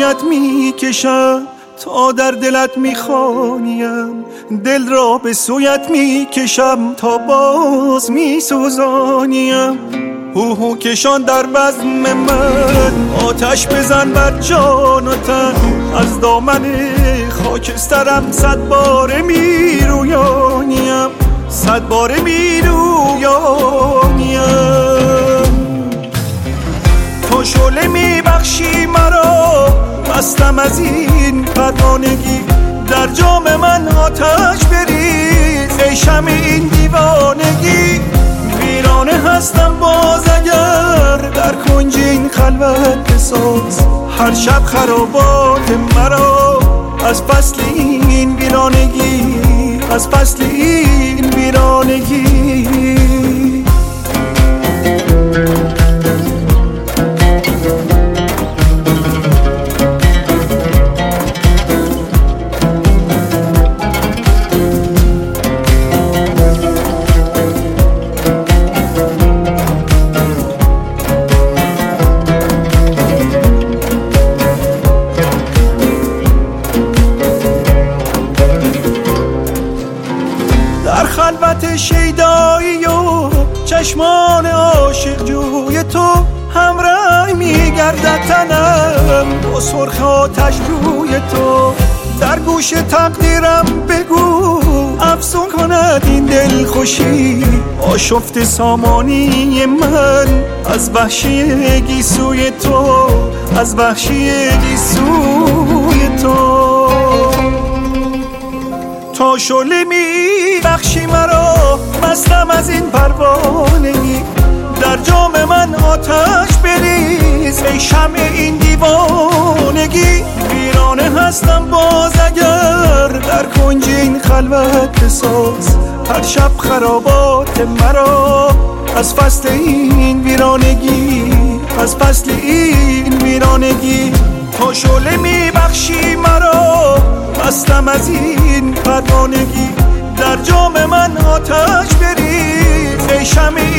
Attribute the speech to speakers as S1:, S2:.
S1: سویت میکشم تا در دلت میخوانیم، دل را به سویت میکشم تا باز میسوزانیم. هو کشان در بزم من، آتش بزن بر جان و تن، از دامن خاکسترم 100 باره میرویانیم، 100 باره میرویانیم. تو شعله میبخشی مرا، مستم از این پروانگی، در جام من آتش بریز ای شمع این دیوانگی. ویرانه هستم باز اگر در کنج این خلوت بساز، هر شب خرابات مرا از فصل این ویرانگی، از فصل این ویرانگی. خلوت شیدایی و چشمان عاشق جوی تو، همراه میگردد تنم با سرخ آتش روی تو. در گوش تقدیرم بگو افسون کند این دل خوشی، آشفت سامانی من از وحشی گیسوی تو، از وحشی گیسوی تو. تا شعله میبخشی مرا، مستم از این پروانگی، در جام من آتش بریز ای شمع این دیوانگی. ویرانه هستم باز اگر در کنج این خلوت بساز، هر شب خرابات مرا از فصل این ویرانگی، از فصل این ویرانگی. تا شعله میبخشی مرا، مستم از این پروانگی، در جام من آتش بریز ای شمع